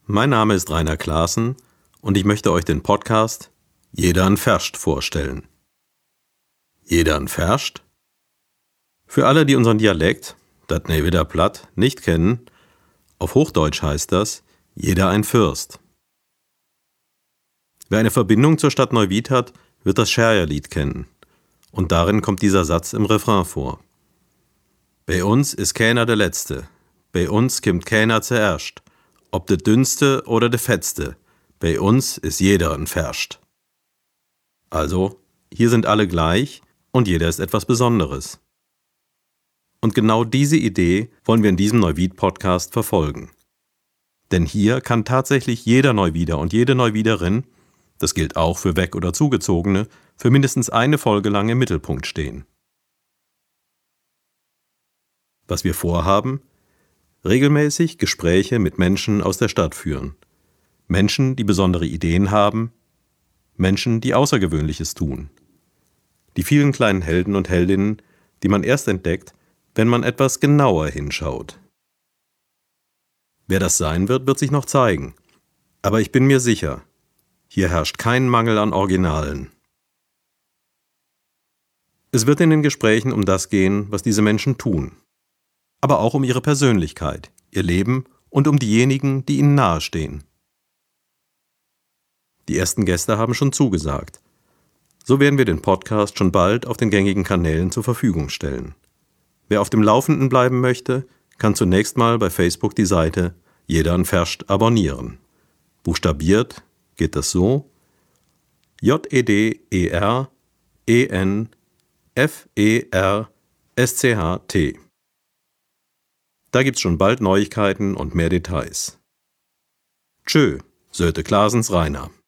Mein Name ist Rainer Klaassen und ich möchte euch den Podcast Jedern Ferscht vorstellen. Jedern Ferscht? Für alle, die unseren Dialekt, dat ne wieder platt, nicht kennen, auf Hochdeutsch heißt das Jeder ein Fürst. Wer eine Verbindung zur Stadt Neuwied hat, wird das Scherjerlied kennen. Und darin kommt dieser Satz im Refrain vor. Bei uns ist keiner der Letzte, bei uns kimmt keiner zuerst, ob de Dünnste oder de Fetzte, bei uns ist jeder ein Ferscht. Also, hier sind alle gleich und jeder ist etwas Besonderes. Und genau diese Idee wollen wir in diesem Neuwied-Podcast verfolgen. Denn hier kann tatsächlich jeder Neuwieder und jede Neuwiederin, das gilt auch für Weg- oder Zugezogene, für mindestens eine Folge lang im Mittelpunkt stehen. Was wir vorhaben? Regelmäßig Gespräche mit Menschen aus der Stadt führen. Menschen, die besondere Ideen haben, Menschen, die Außergewöhnliches tun. Die vielen kleinen Helden und Heldinnen, die man erst entdeckt, wenn man etwas genauer hinschaut. Wer das sein wird, wird sich noch zeigen. Aber ich bin mir sicher, hier herrscht kein Mangel an Originalen. Es wird in den Gesprächen um das gehen, was diese Menschen tun. Aber auch um ihre Persönlichkeit, ihr Leben und um diejenigen, die ihnen nahestehen. Die ersten Gäste haben schon zugesagt. So werden wir den Podcast schon bald auf den gängigen Kanälen zur Verfügung stellen. Wer auf dem Laufenden bleiben möchte, kann zunächst mal bei Facebook die Seite Jedern Ferscht abonnieren. Buchstabiert geht das so: JEDERENFERSCHT. Da gibt's schon bald Neuigkeiten und mehr Details. Tschö, Söte Klaasens Rainer.